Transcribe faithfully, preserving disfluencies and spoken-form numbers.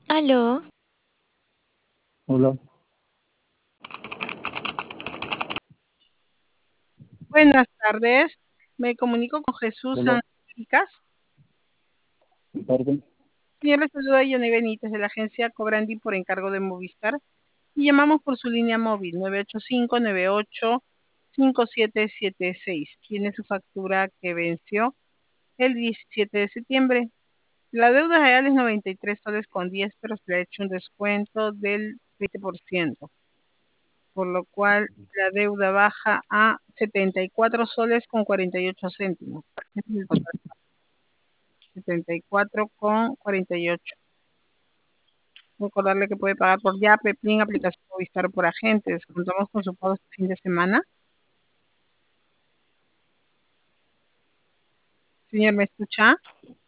Aló, Hola, Buenas tardes, me comunico con Jesús hola, Américas. ¿de parte? Señor, le saluda Yoni Benítez de la agencia Cobrandi por encargo de Movistar y llamamos por su línea móvil nueve ocho cinco, nueve ocho cinco siete siete seis. Tiene su factura que venció el diecisiete de septiembre. La deuda real es noventa y tres soles con diez, pero se le ha hecho un descuento del veinte por ciento, por lo cual la deuda baja a setenta y cuatro soles con cuarenta y ocho céntimos. Este es el total. setenta y cuatro con cuarenta y ocho. Recordarle que puede pagar por Yape, Plin, aplicación Movistar por agentes. Contamos con su pago este fin de semana. Señor, ¿me escucha?